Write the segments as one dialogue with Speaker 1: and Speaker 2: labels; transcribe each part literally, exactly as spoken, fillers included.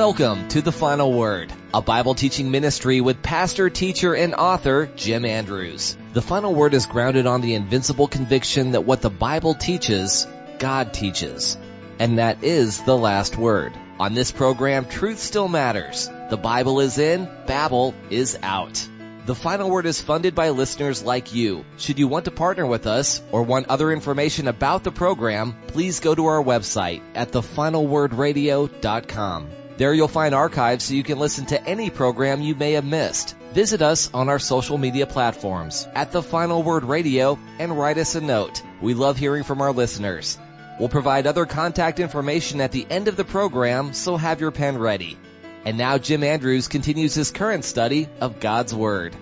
Speaker 1: Welcome to The Final Word, a Bible teaching ministry with pastor, teacher, and author Jim Andrews. The Final Word is grounded on the invincible conviction that what the Bible teaches, God teaches. And that is the last word. On this program, truth still matters. The Bible is in, Babel is out. The Final Word is funded by listeners like you. Should you want to partner with us or want other information about the program, please go to our website at the final word radio dot com. There you'll find archives so you can listen to any program you may have missed. Visit us on our social media platforms at The Final Word Radio and write us a note. We love hearing from our listeners. We'll provide other contact information at the end of the program, so have your pen ready. And now Jim Andrews continues his current study of God's Word.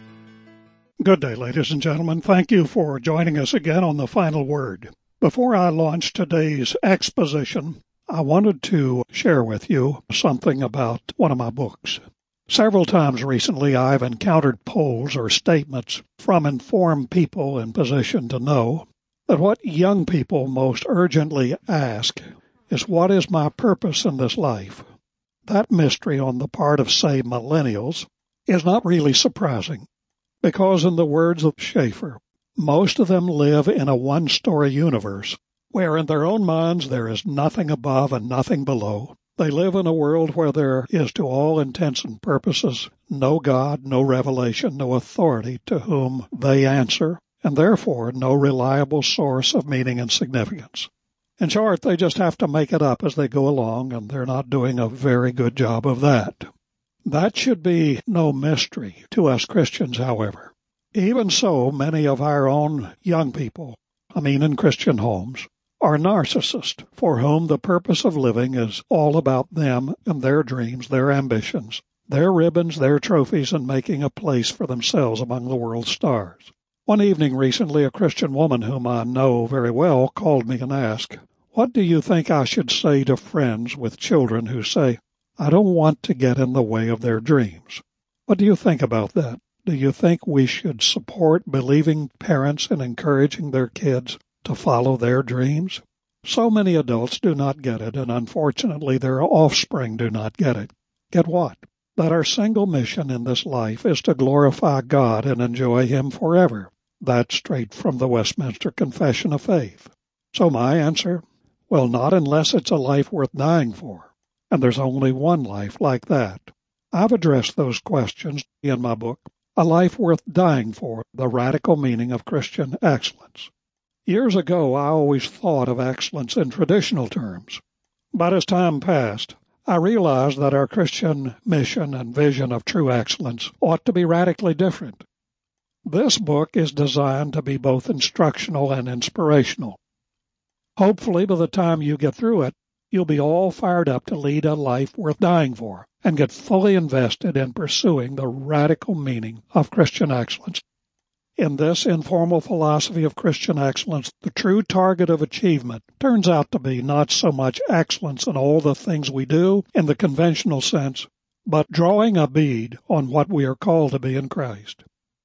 Speaker 2: Good day, ladies and gentlemen. Thank you for joining us again on The Final Word. Before I launch today's exposition, I wanted to share with you something about one of my books. Several times recently, I've encountered polls or statements from informed people in position to know that what young people most urgently ask is, what is my purpose in this life? That mystery on the part of, say, millennials is not really surprising, because in the words of Schaeffer, most of them live in a one-story universe where in their own minds there is nothing above and nothing below. They live in a world where there is, to all intents and purposes, no God, no revelation, no authority to whom they answer, and therefore no reliable source of meaning and significance. In short, they just have to make it up as they go along, and they're not doing a very good job of that. That should be no mystery to us Christians, however. Even so, many of our own young people, I mean in Christian homes, are narcissists for whom the purpose of living is all about them and their dreams, their ambitions, their ribbons, their trophies, and making a place for themselves among the world's stars. One evening recently, a Christian woman whom I know very well called me and asked, "What do you think I should say to friends with children who say, 'I don't want to get in the way of their dreams'? What do you think about that? Do you think we should support believing parents in encouraging their kids to follow their dreams?" So many adults do not get it, and unfortunately their offspring do not get it. Get what? That our single mission in this life is to glorify God and enjoy Him forever. That's straight from the Westminster Confession of Faith. So my answer? Well, not unless it's a life worth dying for. And there's only one life like that. I've addressed those questions in my book, A Life Worth Dying For, The Radical Meaning of Christian Excellence. Years ago, I always thought of excellence in traditional terms. But as time passed, I realized that our Christian mission and vision of true excellence ought to be radically different. This book is designed to be both instructional and inspirational. Hopefully, by the time you get through it, you'll be all fired up to lead a life worth dying for and get fully invested in pursuing the radical meaning of Christian excellence. In this informal philosophy of Christian excellence, the true target of achievement turns out to be not so much excellence in all the things we do in the conventional sense, but drawing a bead on what we are called to be in Christ.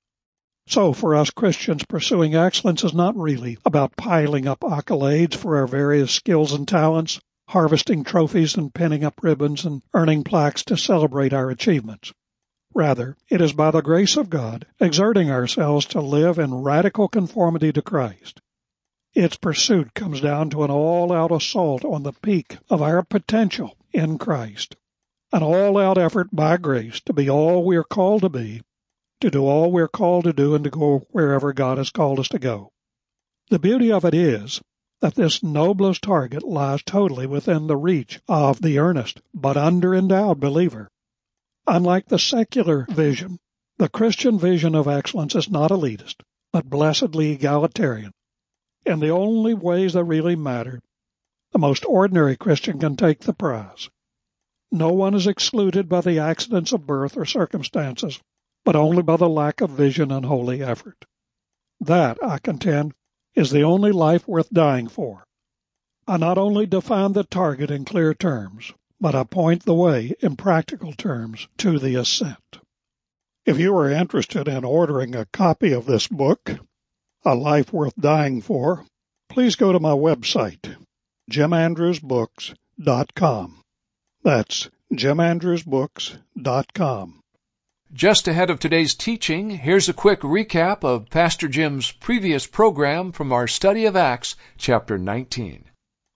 Speaker 2: So for us Christians, pursuing excellence is not really about piling up accolades for our various skills and talents, harvesting trophies and pinning up ribbons and earning plaques to celebrate our achievements. Rather, it is by the grace of God exerting ourselves to live in radical conformity to Christ. Its pursuit comes down to an all-out assault on the peak of our potential in Christ, an all-out effort by grace to be all we are called to be, to do all we are called to do, and to go wherever God has called us to go. The beauty of it is that this noblest target lies totally within the reach of the earnest but under-endowed believer. Unlike the secular vision, the Christian vision of excellence is not elitist, but blessedly egalitarian. In the only ways that really matter, the most ordinary Christian can take the prize. No one is excluded by the accidents of birth or circumstances, but only by the lack of vision and holy effort. That, I contend, is the only life worth dying for. I not only define the target in clear terms, but I point the way in practical terms to the ascent. If you are interested in ordering a copy of this book, A Life Worth Dying For, please go to my website, jim andrews books dot com. That's jim andrews books dot com.
Speaker 3: Just ahead of today's teaching, here's a quick recap of Pastor Jim's previous program from our study of Acts, chapter nineteen.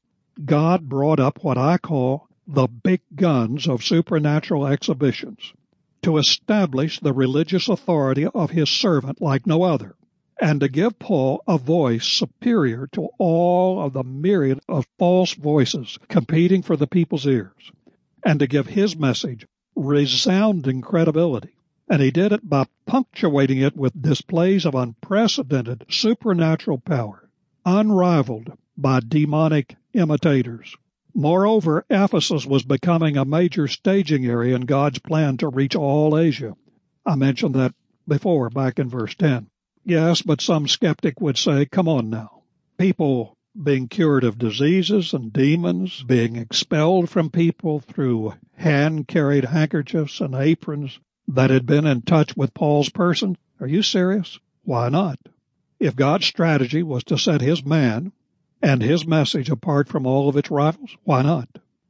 Speaker 2: God brought up what I call the big guns of supernatural exhibitions to establish the religious authority of his servant like no other, and to give Paul a voice superior to all of the myriad of false voices competing for the people's ears, and to give his message resounding credibility. And he did it by punctuating it with displays of unprecedented supernatural power, unrivaled by demonic imitators. Moreover, Ephesus was becoming a major staging area in God's plan to reach all Asia. I mentioned that before, back in verse ten. Yes, but some skeptic would say, come on now. People being cured of diseases and demons, being expelled from people through hand-carried handkerchiefs and aprons that had been in touch with Paul's person. Are you serious? Why not? If God's strategy was to set his man and his message apart from all of its rivals, why not?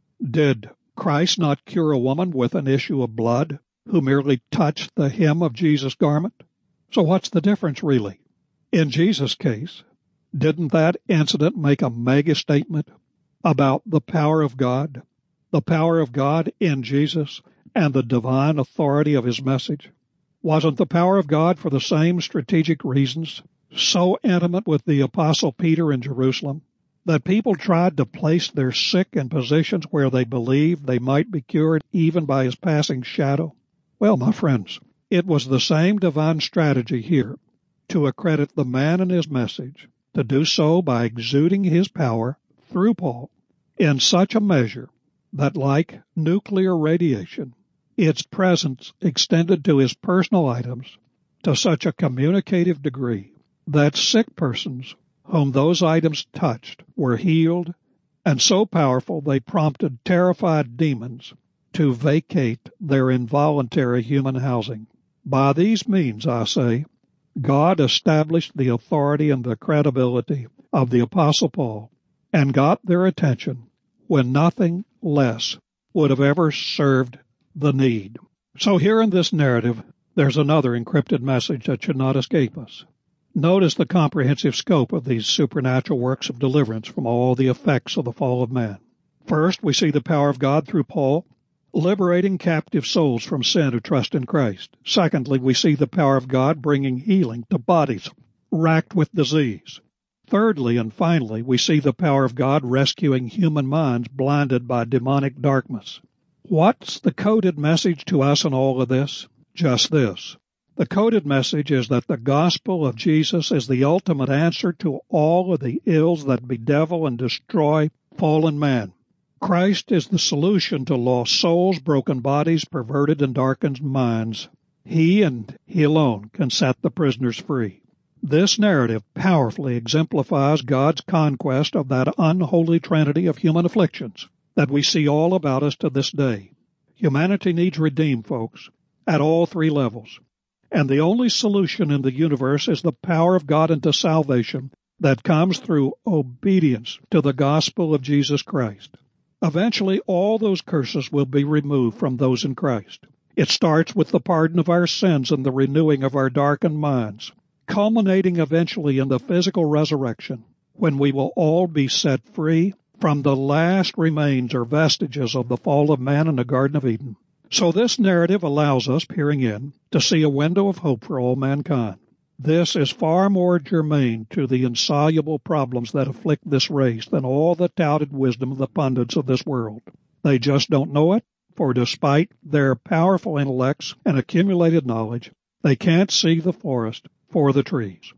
Speaker 2: Did Christ not cure a woman with an issue of blood who merely touched the hem of Jesus' garment? So what's the difference really? In Jesus' case, didn't that incident make a mega statement about the power of God, the power of God in Jesus, and the divine authority of his message? Wasn't the power of God for the same strategic reasons so intimate with the Apostle Peter in Jerusalem that people tried to place their sick in positions where they believed they might be cured even by his passing shadow? Well, my friends, it was the same divine strategy here to accredit the man and his message, to do so by exuding his power through Paul in such a measure that, like nuclear radiation, its presence extended to his personal items to such a communicative degree that sick persons whom those items touched were healed, and so powerful they prompted terrified demons to vacate their involuntary human housing. By these means, I say, God established the authority and the credibility of the Apostle Paul and got their attention when nothing less would have ever served the need. So here in this narrative, there's another encrypted message that should not escape us. Notice the comprehensive scope of these supernatural works of deliverance from all the effects of the fall of man. First, we see the power of God through Paul, liberating captive souls from sin who trust in Christ. Secondly, we see the power of God bringing healing to bodies racked with disease. Thirdly and finally, we see the power of God rescuing human minds blinded by demonic darkness. What's the coded message to us in all of this? Just this. The coded message is that the gospel of Jesus is the ultimate answer to all of the ills that bedevil and destroy fallen man. Christ is the solution to lost souls, broken bodies, perverted and darkened minds. He and He alone can set the prisoners free. This narrative powerfully exemplifies God's conquest of that unholy trinity of human afflictions that we see all about us to this day. Humanity needs redeemed, folks, at all three levels. And the only solution in the universe is the power of God unto salvation that comes through obedience to the gospel of Jesus Christ. Eventually, all those curses will be removed from those in Christ. It starts with the pardon of our sins and the renewing of our darkened minds, culminating eventually in the physical resurrection, when we will all be set free from the last remains or vestiges of the fall of man in the Garden of Eden. So this narrative allows us, peering in, to see a window of hope for all mankind. This is far more germane to the insoluble problems that afflict this race than all the touted wisdom of the pundits of this world. They just don't know it, for despite their powerful intellects and accumulated knowledge, they can't see the forest for the trees.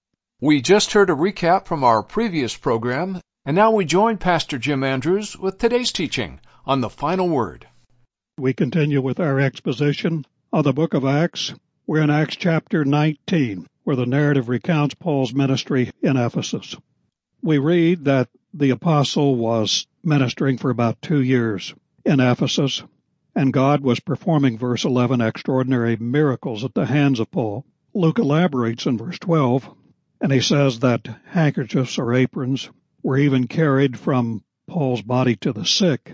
Speaker 3: We just heard a recap from our previous program, and now we join Pastor Jim Andrews with today's teaching on the final word.
Speaker 2: We continue with our exposition of the book of Acts. We're in Acts chapter nineteen, where the narrative recounts Paul's ministry in Ephesus. We read that the apostle was ministering for about two years in Ephesus, and God was performing, verse eleven, extraordinary miracles at the hands of Paul. Luke elaborates in verse twelve, and he says that handkerchiefs or aprons were even carried from Paul's body to the sick,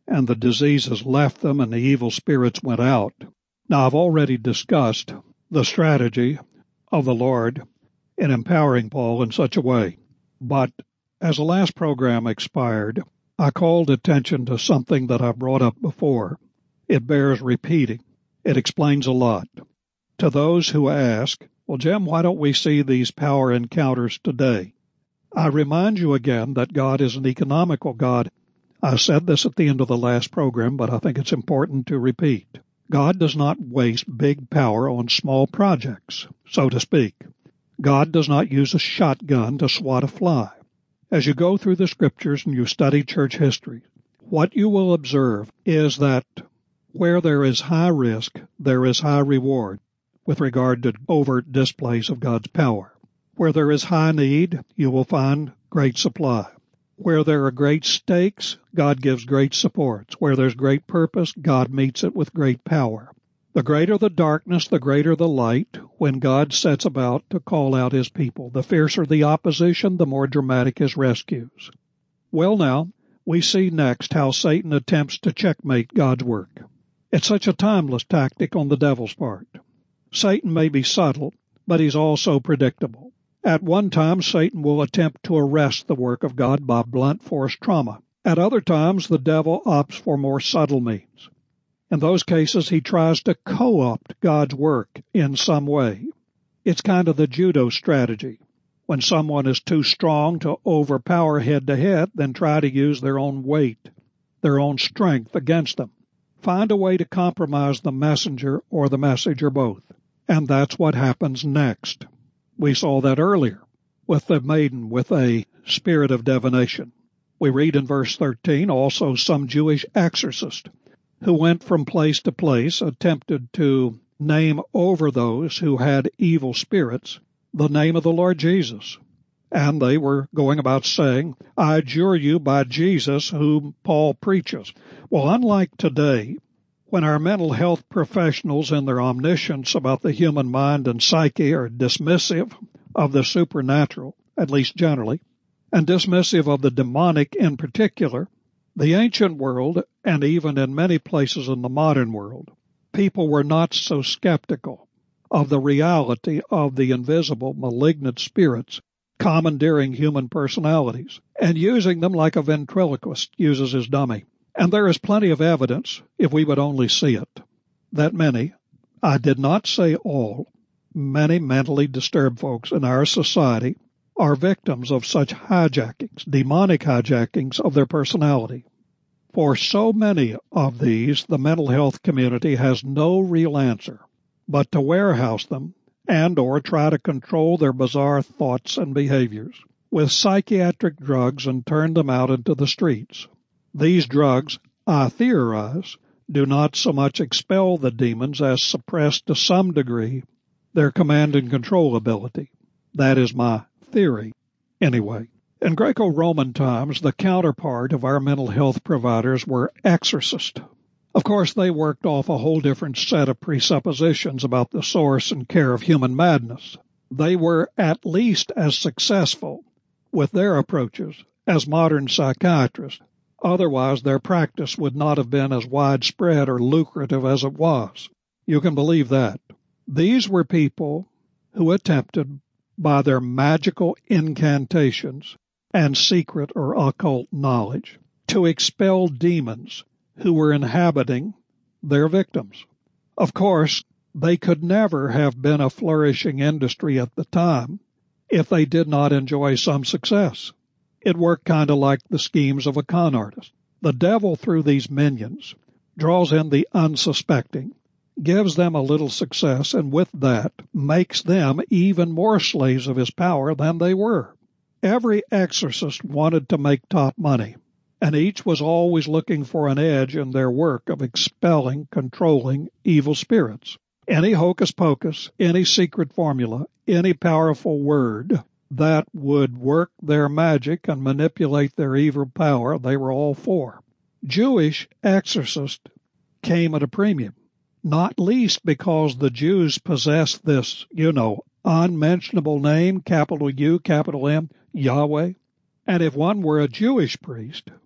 Speaker 2: and the diseases left them and the evil spirits went out. Now, I've already discussed the strategy of the Lord in empowering Paul in such a way. But as the last program expired, I called attention to something that I brought up before. It bears repeating. It explains a lot. To those who ask, well, Jim, why don't we see these power encounters today? I remind you again that God is an economical God. I said this at the end of the last program, but I think it's important to repeat. God does not waste big power on small projects, so to speak. God does not use a shotgun to swat a fly. As you go through the scriptures and you study church history, what you will observe is that where there is high risk, there is high reward with regard to overt displays of God's power. Where there is high need, you will find great supply. Where there are great stakes, God gives great supports. Where there's great purpose, God meets it with great power. The greater the darkness, the greater the light when God sets about to call out his people. The fiercer the opposition, the more dramatic his rescues. Well now, we see next how Satan attempts to checkmate God's work. It's such a timeless tactic on the devil's part. Satan may be subtle, but he's also predictable. At one time, Satan will attempt to arrest the work of God by blunt force trauma. At other times, the devil opts for more subtle means. In those cases, he tries to co-opt God's work in some way. It's kind of the judo strategy. When someone is too strong to overpower head-to-head, then try to use their own weight, their own strength against them. Find a way to compromise the messenger or the message or both. And that's what happens next. We saw that earlier with the maiden with a spirit of divination. We read in verse thirteen, also some Jewish exorcist who went from place to place attempted to name over those who had evil spirits the name of the Lord Jesus. And they were going about saying, I adjure you by Jesus whom Paul preaches. Well, unlike today, when our mental health professionals in their omniscience about the human mind and psyche are dismissive of the supernatural, at least generally, and dismissive of the demonic in particular, the ancient world, and even in many places in the modern world, people were not so skeptical of the reality of the invisible malignant spirits commandeering human personalities and using them like a ventriloquist uses his dummy. And there is plenty of evidence, if we would only see it, that many, I did not say all, many mentally disturbed folks in our society are victims of such hijackings, demonic hijackings of their personality. For so many of these, the mental health community has no real answer but to warehouse them and or try to control their bizarre thoughts and behaviors with psychiatric drugs and turn them out into the streets. These drugs, I theorize, do not so much expel the demons as suppress to some degree their command and control ability. That is my theory, anyway. In Greco-Roman times, the counterpart of our mental health providers were exorcists. Of course, they worked off a whole different set of presuppositions about the source and care of human madness. They were at least as successful with their approaches as modern psychiatrists. Otherwise, their practice would not have been as widespread or lucrative as it was. You can believe that. These were people who attempted, by their magical incantations and secret or occult knowledge, to expel demons who were inhabiting their victims. Of course, they could never have been a flourishing industry at the time if they did not enjoy some success. It worked kind of like the schemes of a con artist. The devil, through these minions, draws in the unsuspecting, gives them a little success, and with that makes them even more slaves of his power than they were. Every exorcist wanted to make top money, and each was always looking for an edge in their work of expelling, controlling evil spirits. Any hocus pocus, any secret formula, any powerful word that would work their magic and manipulate their evil power, they were all for. Jewish exorcists came at a premium, not least because the Jews possessed this, you know, unmentionable name, capital U, capital M, Yahweh. And if one were a Jewish priest,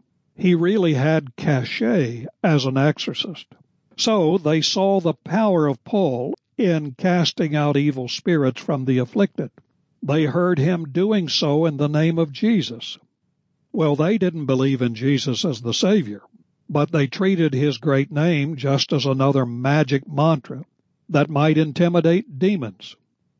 Speaker 2: He really had cachet as an exorcist. So they saw the power of Paul in casting out evil spirits from the afflicted. They heard him doing so in the name of Jesus. Well, they didn't believe in Jesus as the Savior, but they treated his great name just as another magic mantra that might intimidate demons.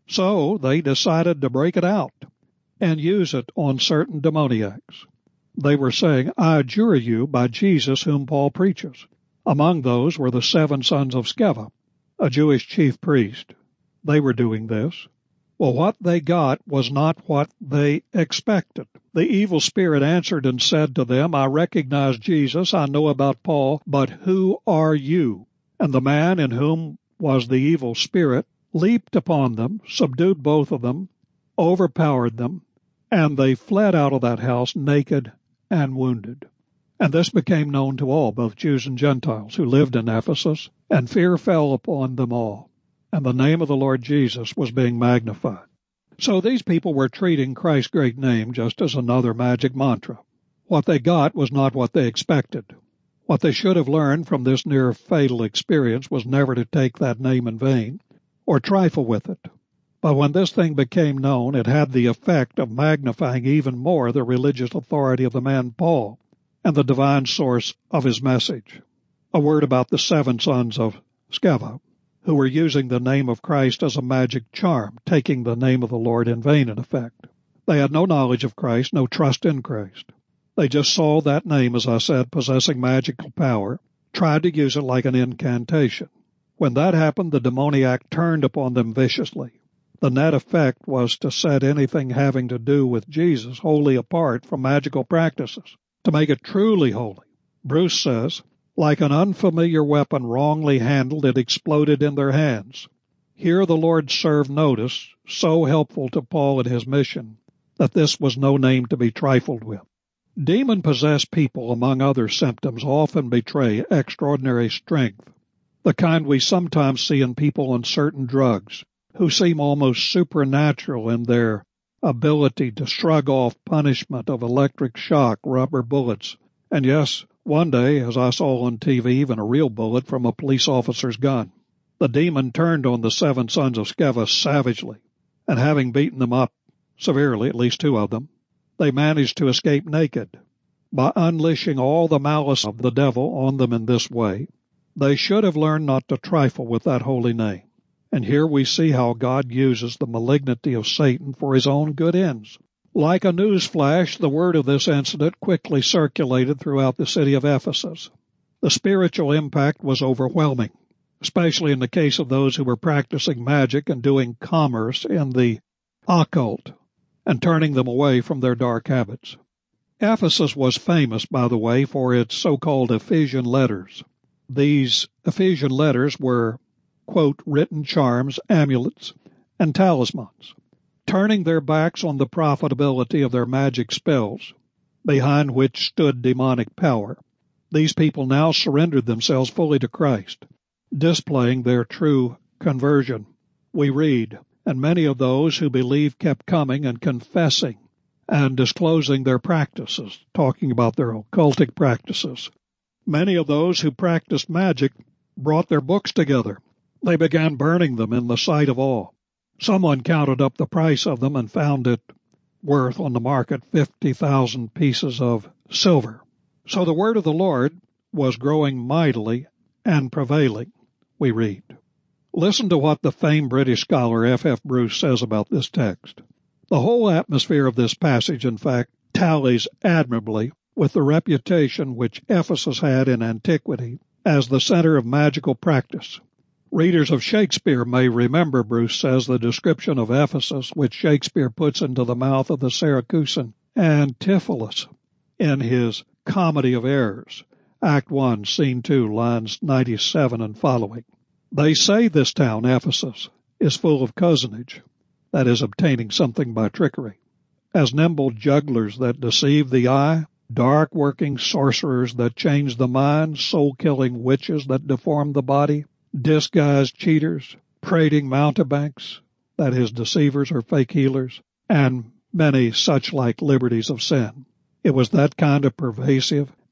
Speaker 2: So they decided to break it out and use it on certain demoniacs. They were saying, I adjure you by Jesus whom Paul preaches. Among those were the seven sons of Sceva, a Jewish chief priest. They were doing this. Well, what they got was not what they expected. The evil spirit answered and said to them, I recognize Jesus, I know about Paul, but who are you? And the man in whom was the evil spirit leaped upon them, subdued both of them, overpowered them, and they fled out of that house naked and wounded. And this became known to all, both Jews and Gentiles, who lived in Ephesus, and fear fell upon them all. And the name of the Lord Jesus was being magnified. So these people were treating Christ's great name just as another magic mantra. What they got was not what they expected. What they should have learned from this near fatal experience was never to take that name in vain or trifle with it. But when this thing became known, it had the effect of magnifying even more the religious authority of the man Paul and the divine source of his message. A word about the seven sons of Sceva, who were using the name of Christ as a magic charm, taking the name of the Lord in vain, in effect. They had no knowledge of Christ, no trust in Christ. They just saw that name, as I said, possessing magical power, tried to use it like an incantation. When that happened, the demoniac turned upon them viciously. The net effect was to set anything having to do with Jesus wholly apart from magical practices, to make it truly holy. Bruce says, like an unfamiliar weapon wrongly handled, it exploded in their hands. Here the Lord served notice, so helpful to Paul in his mission, that this was no name to be trifled with. Demon-possessed people, among other symptoms, often betray extraordinary strength, the kind we sometimes see in people on certain drugs, who seem almost supernatural in their ability to shrug off punishment of electric shock, rubber bullets, and yes, one day, as I saw on T V, even a real bullet from a police officer's gun. The demon turned on the seven sons of Sceva savagely, and having beaten them up severely, at least two of them, they managed to escape naked. By unleashing all the malice of the devil on them in this way, they should have learned not to trifle with that holy name. And here we see how God uses the malignity of Satan for his own good ends. Like a news flash, the word of this incident quickly circulated throughout the city of Ephesus. The spiritual impact was overwhelming, especially in the case of those who were practicing magic and doing commerce in the occult and turning them away from their dark habits. Ephesus was famous, by the way, for its so-called Ephesian letters. These Ephesian letters were, quote, written charms, amulets, and talismans, turning their backs on the profitability of their magic spells, behind which stood demonic power. These people now surrendered themselves fully to Christ, displaying their true conversion. We read, and many of those who believed kept coming and confessing and disclosing their practices, talking about their occultic practices. Many of those who practiced magic brought their books together. They began burning them in the sight of all. Someone counted up the price of them and found it worth on the market fifty thousand pieces of silver. So the word of the Lord was growing mightily and prevailing, we read. Listen to what the famed British scholar F F Bruce says about this text. The whole atmosphere of this passage, in fact, tallies admirably with the reputation which Ephesus had in antiquity as the center of magical practice. Readers of Shakespeare may remember, Bruce says, the description of Ephesus which Shakespeare puts into the mouth of the Syracusan Antipholus in his Comedy of Errors, Act one, Scene two, lines ninety-seven and following. They say this town, Ephesus, is full of cozenage, that is, obtaining something by trickery, as nimble jugglers that deceive the eye, dark-working sorcerers that change the mind, soul-killing witches that deform the body, disguised cheaters, prating mountebanks, that is, deceivers or fake healers, and many such like liberties of sin. It was that kind of pervasive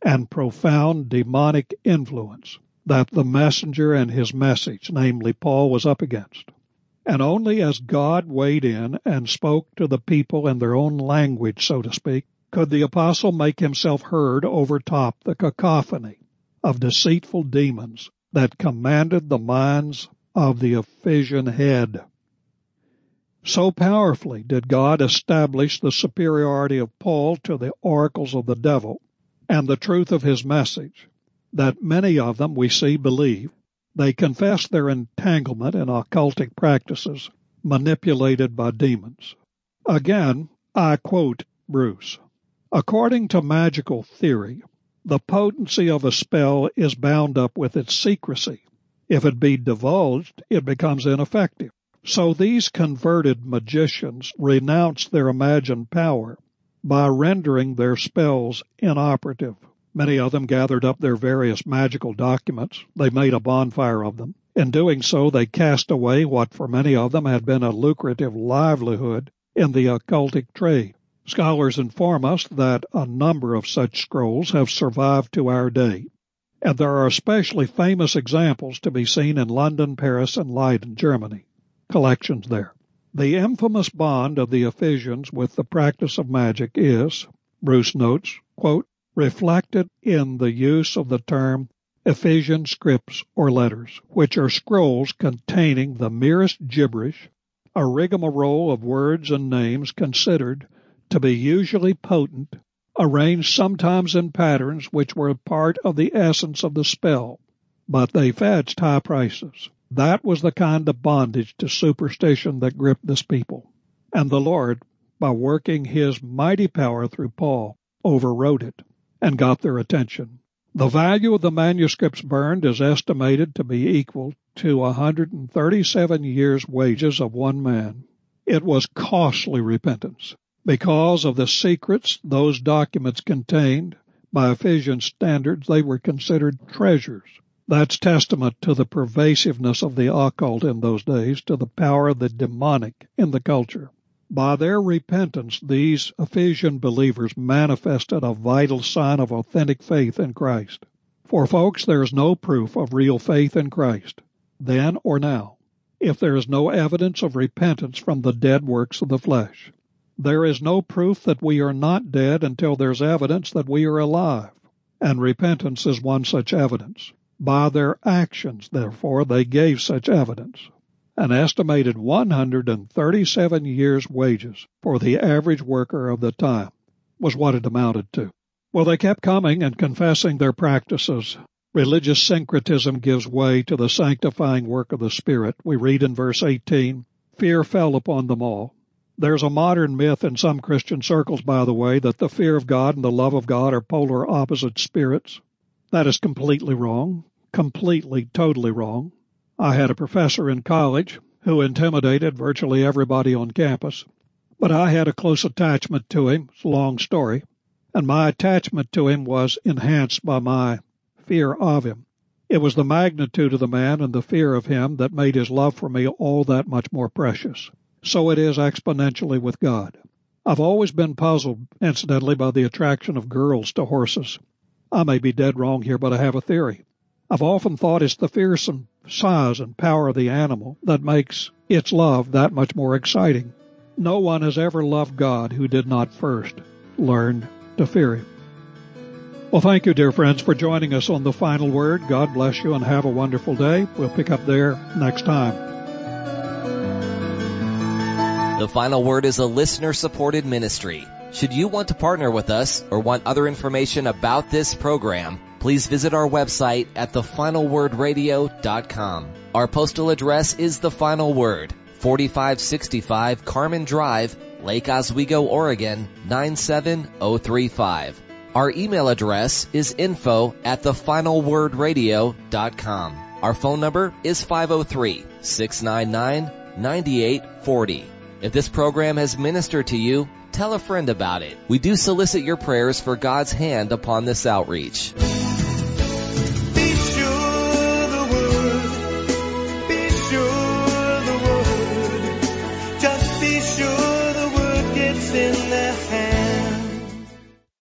Speaker 2: and profound demonic influence that the messenger and his message, namely Paul, was up against. And only as God weighed in and spoke to the people in their own language, so to speak, could the apostle make himself heard overtop the cacophony of deceitful demons that commanded the minds of the Ephesian head. So powerfully did God establish the superiority of Paul to the oracles of the devil and the truth of his message, that many of them, we see, believe. They confess their entanglement in occultic practices manipulated by demons. Again, I quote Bruce, "According to magical theory, the potency of a spell is bound up with its secrecy. If it be divulged, it becomes ineffective. So these converted magicians renounce their imagined power by rendering their spells inoperative. Many of them gathered up their various magical documents. They made a bonfire of them. In doing so, they cast away what for many of them had been a lucrative livelihood in the occultic trade. Scholars inform us that a number of such scrolls have survived to our day, and there are especially famous examples to be seen in London, Paris, and Leiden, Germany. Collections there. The infamous bond of the Ephesians with the practice of magic is, Bruce notes, quote, reflected in the use of the term Ephesian scripts or letters, which are scrolls containing the merest gibberish, a rigmarole of words and names considered to be usually potent, arranged sometimes in patterns which were part of the essence of the spell, but they fetched high prices. That was the kind of bondage to superstition that gripped this people. And the Lord, by working his mighty power through Paul, overrode it and got their attention. The value of the manuscripts burned is estimated to be equal to one hundred thirty-seven years' wages of one man. It was costly repentance. Because of the secrets those documents contained, by Ephesian standards, they were considered treasures. That's testament to the pervasiveness of the occult in those days, to the power of the demonic in the culture. By their repentance, these Ephesian believers manifested a vital sign of authentic faith in Christ. For folks, there is no proof of real faith in Christ, then or now, if there is no evidence of repentance from the dead works of the flesh. There is no proof that we are not dead until there's evidence that we are alive, and repentance is one such evidence. By their actions, therefore, they gave such evidence. An estimated one hundred thirty-seven years' wages for the average worker of the time was what it amounted to. Well, they kept coming and confessing their practices. Religious syncretism gives way to the sanctifying work of the Spirit. We read in verse eighteen, fear fell upon them all. There's a modern myth in some Christian circles, by the way, that the fear of God and the love of God are polar opposite spirits. That is completely wrong. Completely, totally wrong. I had a professor in college who intimidated virtually everybody on campus, but I had a close attachment to him. It's a long story. And my attachment to him was enhanced by my fear of him. It was the magnitude of the man and the fear of him that made his love for me all that much more precious. So it is exponentially with God. I've always been puzzled, incidentally, by the attraction of girls to horses. I may be dead wrong here, but I have a theory. I've often thought it's the fearsome size and power of the animal that makes its love that much more exciting. No one has ever loved God who did not first learn to fear him. Well, thank you, dear friends, for joining us on The Final Word. God bless you and have a wonderful day. We'll pick up there next time.
Speaker 1: The Final Word is a listener-supported ministry. Should you want to partner with us or want other information about this program, please visit our website at the final word radio dot com. Our postal address is The Final Word, forty-five sixty-five Carmen Drive, Lake Oswego, Oregon, nine seven zero three five. Our email address is info at the final word radio dot com. Our phone number is five oh three, six nine nine, nine eight four oh. If this program has ministered to you, tell a friend about it. We do solicit your prayers for God's hand upon this outreach.